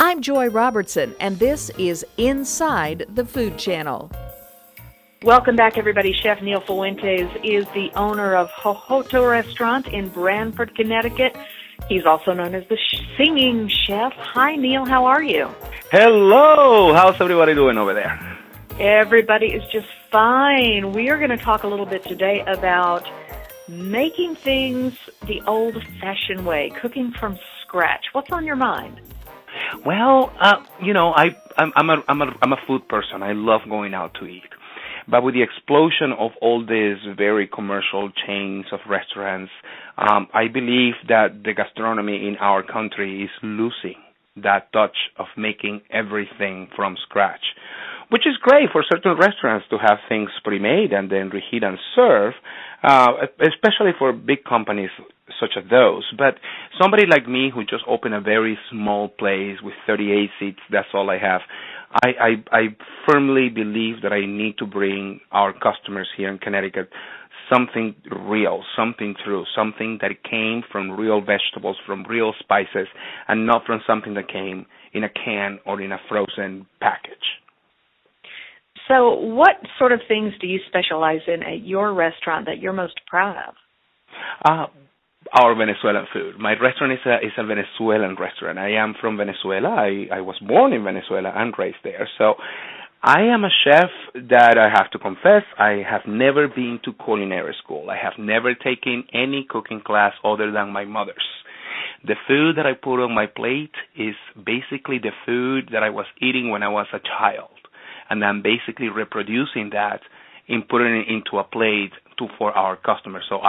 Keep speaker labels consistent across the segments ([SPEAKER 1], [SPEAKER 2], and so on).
[SPEAKER 1] I'm Joy Robertson, and this is Inside the Food Channel.
[SPEAKER 2] Welcome back, everybody. Chef Neil Fuentes is the owner of Jojoto Restaurant in Branford, Connecticut. He's also known as the Singing Chef. Hi, Neil. How are you?
[SPEAKER 3] Hello. How's everybody doing over there?
[SPEAKER 2] Everybody is just fine. We are going to talk a little bit today about making things the old-fashioned way, cooking from scratch. What's on your mind?
[SPEAKER 3] Well, I'm a food person. I love going out to eat. But with the explosion of all these very commercial chains of restaurants, I believe that the gastronomy in our country is losing that touch of making everything from scratch, which is great for certain restaurants to have things pre-made and then reheat and serve, especially for big companies such as those. But somebody like me who just opened a very small place with 38 seats, that's all I have, I firmly believe that I need to bring our customers here in Connecticut something real, something true, something that came from real vegetables, from real spices, and not from something that came in a can or in a frozen package.
[SPEAKER 2] So what sort of things do you specialize in at your restaurant that you're most proud of?
[SPEAKER 3] Our Venezuelan food. My restaurant is a Venezuelan restaurant. I am from Venezuela. I was born in Venezuela and raised there. So I am a chef that I have to confess, I have never been to culinary school. I have never taken any cooking class other than my mother's. The food that I put on my plate is basically the food that I was eating when I was a child. And I'm basically reproducing that in putting it into a plate for our customers. So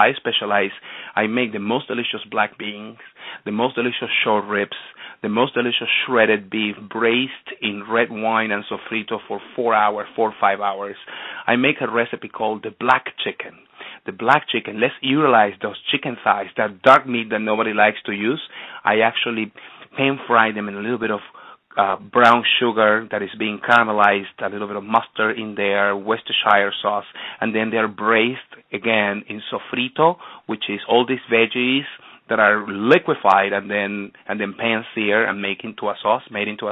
[SPEAKER 3] I make the most delicious black beans, the most delicious short ribs, the most delicious shredded beef braised in red wine and sofrito for 4 or 5 hours. I make a recipe called the black chicken. The black chicken, let's utilize those chicken thighs, that dark meat that nobody likes to use. I actually pan fry them in a little bit of brown sugar that is being caramelized, a little bit of mustard in there, Worcestershire sauce, and then they're braised again in sofrito, which is all these veggies that are liquefied and then pan-seared and made into a sauce.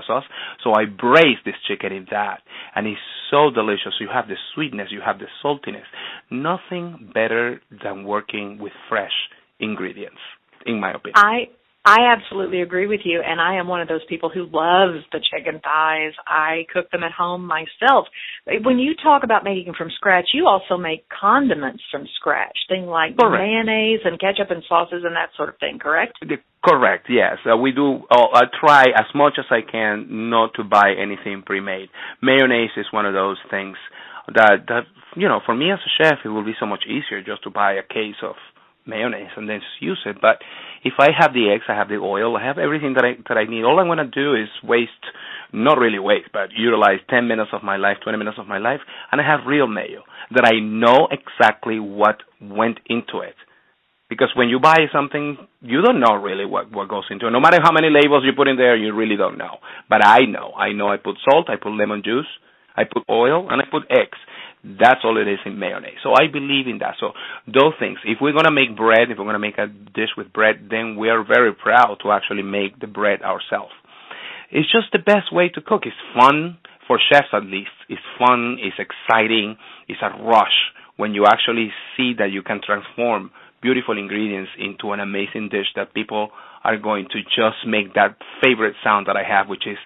[SPEAKER 3] So I braise this chicken in that, and it's so delicious. You have the sweetness, you have the saltiness. Nothing better than working with fresh ingredients, in my opinion.
[SPEAKER 2] I absolutely agree with you, and I am one of those people who loves the chicken thighs. I cook them at home myself. When you talk about making them from scratch, you also make condiments from scratch, things like
[SPEAKER 3] Correct.
[SPEAKER 2] Mayonnaise and ketchup and sauces and that sort of thing, correct?
[SPEAKER 3] Correct, yes. We do. I try as much as I can not to buy anything pre-made. Mayonnaise is one of those things that for me as a chef, it will be so much easier just to buy a case of mayonnaise and then just use it. But if I have the eggs, I have the oil, I have everything that I need. All I'm going to do is not really waste, but utilize 10 minutes of my life, 20 minutes of my life, and I have real mayo that I know exactly what went into it. Because when you buy something, you don't know really what goes into it. No matter how many labels you put in there, you really don't know. But I know. I put salt, I put lemon juice, I put oil, and I put eggs. That's all it is in mayonnaise. So I believe in that. So those things, if we're going to make bread, if we're going to make a dish with bread, then we are very proud to actually make the bread ourselves. It's just the best way to cook. It's fun, for chefs at least. It's fun, it's exciting, it's a rush when you actually see that you can transform beautiful ingredients into an amazing dish that people are going to just make that favorite sound that I have, which is,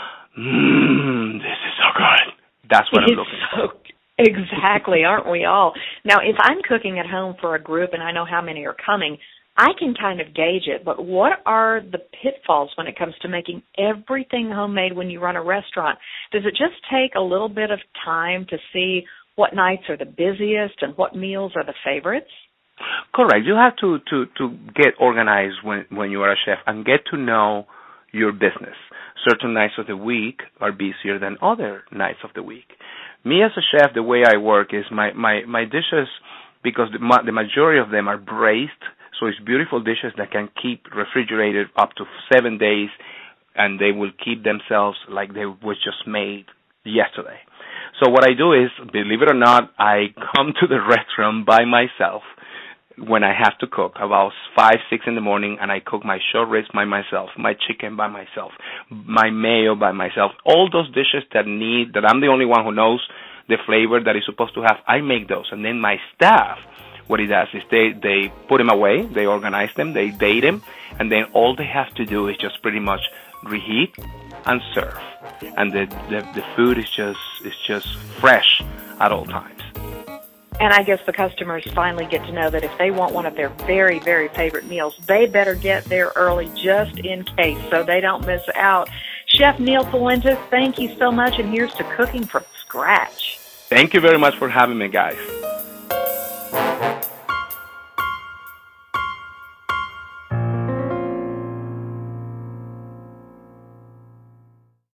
[SPEAKER 3] this is so good. That's what I'm looking for.
[SPEAKER 2] Exactly, aren't we all? Now, if I'm cooking at home for a group and I know how many are coming, I can kind of gauge it, but what are the pitfalls when it comes to making everything homemade when you run a restaurant? Does it just take a little bit of time to see what nights are the busiest and what meals are the favorites?
[SPEAKER 3] Correct. You have to get organized when you are a chef and get to know your business. Certain nights of the week are busier than other nights of the week. Me as a chef, the way I work is my dishes, because the majority of them are braised, so it's beautiful dishes that can keep refrigerated up to 7 days, and they will keep themselves like they were just made yesterday. So what I do is, believe it or not, I come to the restaurant by myself when I have to cook, about 5, 6 in the morning, and I cook my short ribs by myself, my chicken by myself, my mayo by myself, all those dishes that I'm the only one who knows the flavor that it's supposed to have, I make those. And then my staff, what it does is they put them away, they organize them, they date them, and then all they have to do is just pretty much reheat and serve. And the food is just fresh at all times.
[SPEAKER 2] And I guess the customers finally get to know that if they want one of their very, very favorite meals, they better get there early just in case so they don't miss out. Chef Neil Fuentes, thank you so much, and here's to cooking from scratch.
[SPEAKER 3] Thank you very much for having me, guys.